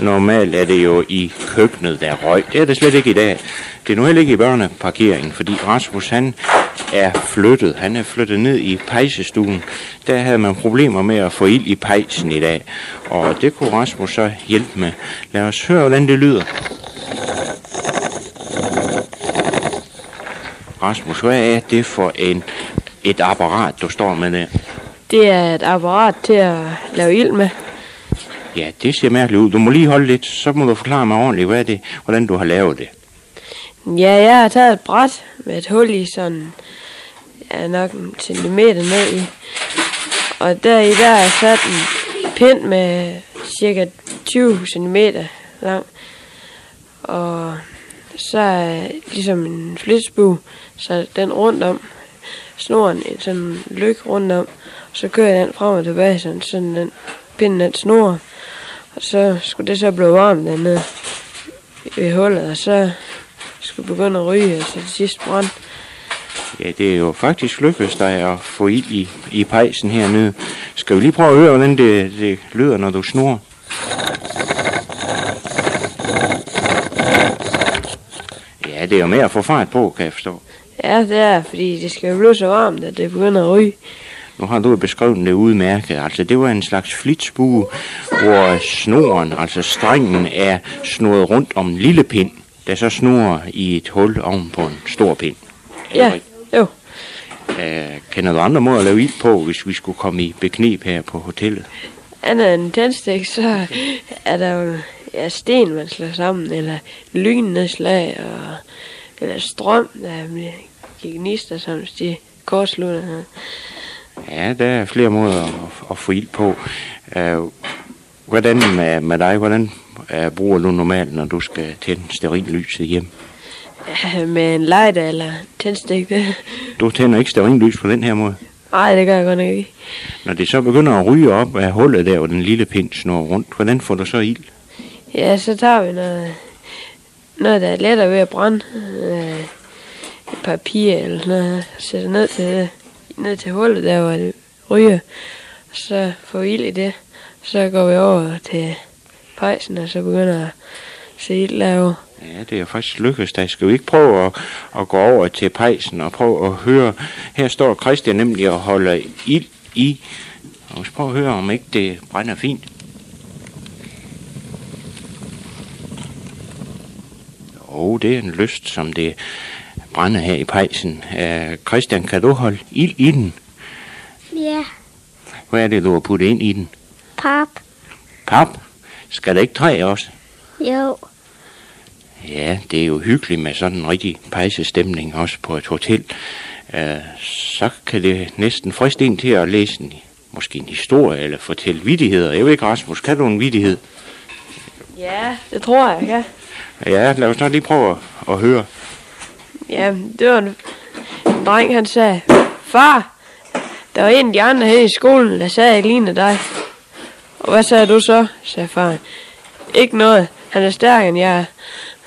Normalt er det jo i køkkenet, der er røg. Det er det slet ikke i dag. Det er nu heller ikke i børneparkeringen, fordi Rasmus han er flyttet. Han er flyttet ned i pejsestuen. Der havde man problemer med at få ild i pejsen i dag. Og det kunne Rasmus så hjælpe med. Lad os høre, hvordan det lyder. Rasmus, hvad er det for et apparat, du står med der? Det er et apparat til at lave ild med. Ja, det ser mærkeligt ud. Du må lige holde lidt, så må du forklare mig ordentligt, hvordan du har lavet det. Ja, jeg har taget et bræt med et hul i sådan, nok en centimeter ned i. Og der er sat en pind med cirka 20 cm lang. Og så er ligesom en flitsbue, så den rundt om, snoren sådan en lyk rundt om. Så kører jeg den frem og tilbage, sådan den pinden den snor. Og så skulle det så blive varmt dernede i hullet, og så skulle begynde at ryge, og så til sidst brænde. Ja, det er jo faktisk lykkedes dig at få ild i pejsen hernede. Skal vi lige prøve at høre, hvordan det lyder, når du snurrer? Ja, det er jo med at få fart på, kan jeg forstå. Ja, det er, fordi det skal jo blive så varmt, at det begynder at ryge. Nu har du beskrevet det udmærket. Altså, det var en slags flitsbue, hvor snoren, altså strengen, er snurret rundt om en lille pind, der så snurrer i et hul oven på en stor pind. Ja, jo. Kender du andre måder at lave ild på, hvis vi skulle komme i bekneb her på hotellet? Andet end tændstik, så er der jo sten, man slår sammen, eller lynnedslag, eller strøm, der bliver gnister, som hvis de kortslutter her. Ja, der er flere måder at få ild på. Hvordan med dig? Hvordan bruger du normalt, når du skal tænde stearinlyset hjem? Med en lighter eller tændstik, det. Du tænder ikke stearinlys på den her måde? Nej, det gør jeg godt nok ikke. Når det så begynder at ryge op af hullet der, og den lille pind snor rundt, hvordan får du så ild? Ja, så tager vi noget der er lettere ved at brænde. Papir eller noget, sætter ned til hullet der, hvor det ryger. Så får vi ild i det. Så går vi over til pejsen, og så begynder at se ild derovre. Ja, det er faktisk lykkedes dig. Skal vi ikke prøve at gå over til pejsen og prøve at høre? Her står Christian nemlig og holder ild i. Og vi skal prøve at høre, om ikke det brænder fint. Det er en lyst, som det brænder her i pejsen. Christian, kan du holde ild i den? Ja. Hvad er det, du har puttet ind i den? Pap. Pap? Skal der ikke træ også? Jo. Ja, det er jo hyggeligt med sådan en rigtig pejsestemning også på et hotel. Så kan det næsten friste en til at læse måske en historie eller fortælle vittigheder. Jeg ved ikke, Rasmus, kan du en vittighed? Ja, det tror jeg kan. Ja, lad os nok lige prøve at høre. Ja, det var en dreng, han sagde, far, der var en af de andre her i skolen, der sagde, jeg ligner dig. Og hvad sagde du så, sagde far. Ikke noget, han er stærkere end jeg er.